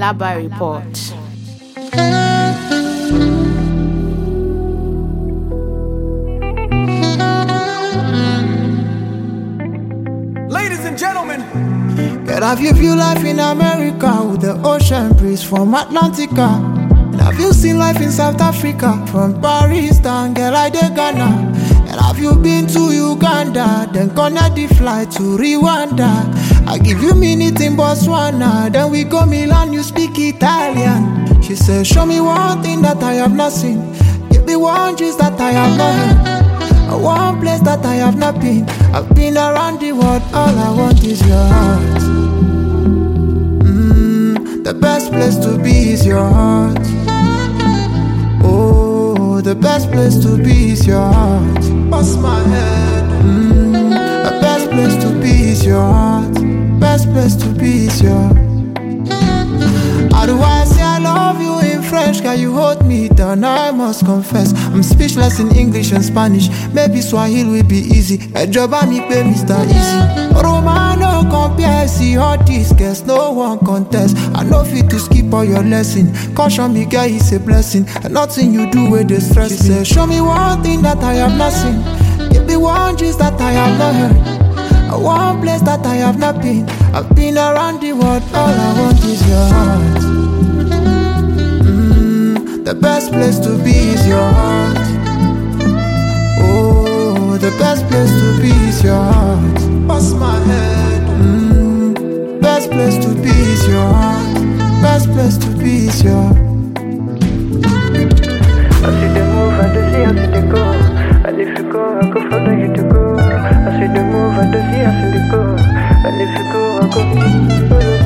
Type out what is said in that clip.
Alaba Report. Ladies and gentlemen, Girl, have you viewed life in America with the ocean breeze from Atlantica? And have you seen life in South Africa from Paris down, girl, I dey Ghana? And have you been to Uganda, then connect the flight to Rwanda? I give you minute in Botswana, then we go Milan, you speak Italian. She said, show me one thing that I have not seen, give me one gist that I have not heard, one place that I have not been. I've been around the world, all I want is your heart. The best place to be is your heart. Oh, the best place to be is your heart. Bust my head. The best place to be is your heart. Best place to be is your. How do I say I love you in French? Can you hold me down? I must confess, I'm speechless in English and Spanish. Maybe Swahili will be easy. A job I me pay Mr. Easy. Romano compare, see all these girls, no one contest. I know fit to skip all your lesson. Caution me, girl, it's a blessing. And nothing you do with the stress. She said, show me one thing that I have not seen, give me one gist that I have not heard, one place that I have not been. I've been around the world, all I want is your heart. The best place to be is your heart. Oh, the best place to be is your heart. Bust my head. Best place to be is your heart. Best place to be is your. I see the move, I see, I see the go. And if you go, I go follow you to go. I see the move, I see, I see the go. And if you go, I go follow you.